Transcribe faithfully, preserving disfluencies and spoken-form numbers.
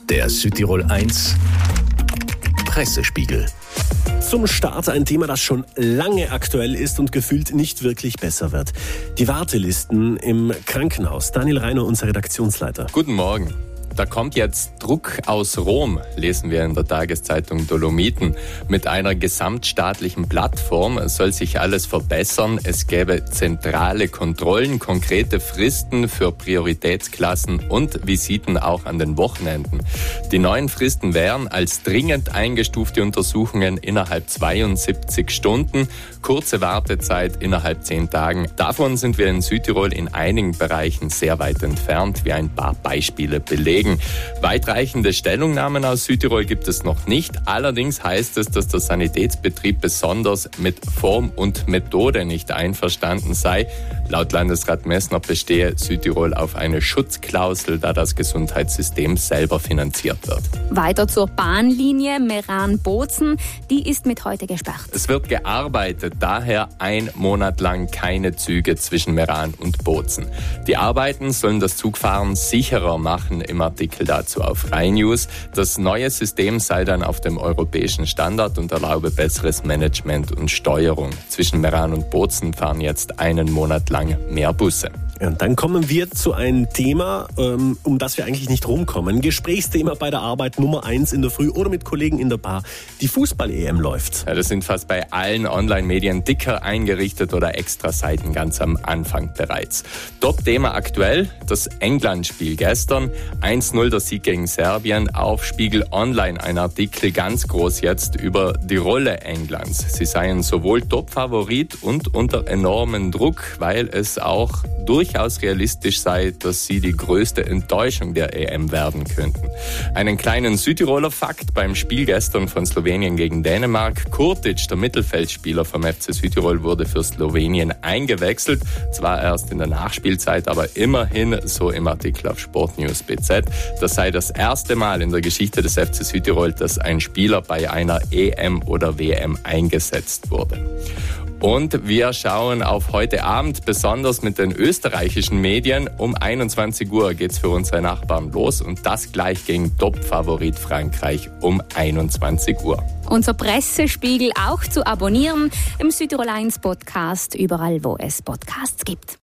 Der Südtirol eins Pressespiegel. Zum Start ein Thema, das schon lange aktuell ist und gefühlt nicht wirklich besser wird. Die Wartelisten im Krankenhaus. Daniel Reiner, unser Redaktionsleiter. Guten Morgen. Da kommt jetzt Druck aus Rom, lesen wir in der Tageszeitung Dolomiten. Mit einer gesamtstaatlichen Plattform soll sich alles verbessern. Es gäbe zentrale Kontrollen, konkrete Fristen für Prioritätsklassen und Visiten auch an den Wochenenden. Die neuen Fristen wären als dringend eingestufte Untersuchungen innerhalb zweiundsiebzig Stunden, kurze Wartezeit innerhalb zehn Tagen. Davon sind wir in Südtirol in einigen Bereichen sehr weit entfernt, wie ein paar Beispiele belegen. Weitreichende Stellungnahmen aus Südtirol gibt es noch nicht. Allerdings heißt es, dass der Sanitätsbetrieb besonders mit Form und Methode nicht einverstanden sei. Laut Landesrat Messner bestehe Südtirol auf eine Schutzklausel, da das Gesundheitssystem selber finanziert wird. Weiter zur Bahnlinie Meran-Bozen. Die ist mit heute gesperrt. Es wird gearbeitet, daher ein Monat lang keine Züge zwischen Meran und Bozen. Die Arbeiten sollen das Zugfahren sicherer machen, im Artikel dazu auf RheinNews. Das neue System sei dann auf dem europäischen Standard und erlaube besseres Management und Steuerung. Zwischen Meran und Bozen fahren jetzt einen Monat lang mehr Busse. Und dann kommen wir zu einem Thema, um das wir eigentlich nicht rumkommen. Gesprächsthema bei der Arbeit Nummer eins in der Früh oder mit Kollegen in der Bar. Die Fußball-E M läuft. Ja, das sind fast bei allen Online-Medien dicker eingerichtet oder Extra-Seiten ganz am Anfang bereits. Top-Thema aktuell, das England-Spiel gestern. eins null der Sieg gegen Serbien. Auf Spiegel Online ein Artikel ganz groß jetzt über die Rolle Englands. Sie seien sowohl Top-Favorit und unter enormen Druck, weil es auch durchaus realistisch sei, dass sie die größte Enttäuschung der E M werden könnten. Einen kleinen Südtiroler Fakt beim Spiel gestern von Slowenien gegen Dänemark. Kurtic, der Mittelfeldspieler vom F C Südtirol, wurde für Slowenien eingewechselt. Zwar erst in der Nachspielzeit, aber immerhin, so im Artikel auf Sportnews B Z. Das sei das erste Mal in der Geschichte des F C Südtirol, dass ein Spieler bei einer E M oder W M eingesetzt wurde. Und wir schauen auf heute Abend, besonders mit den österreichischen Medien. Um einundzwanzig Uhr geht's für unsere Nachbarn los und das gleich gegen Top-Favorit Frankreich um einundzwanzig Uhr. Unser Pressespiegel auch zu abonnieren im Südtirol eins Podcast, überall wo es Podcasts gibt.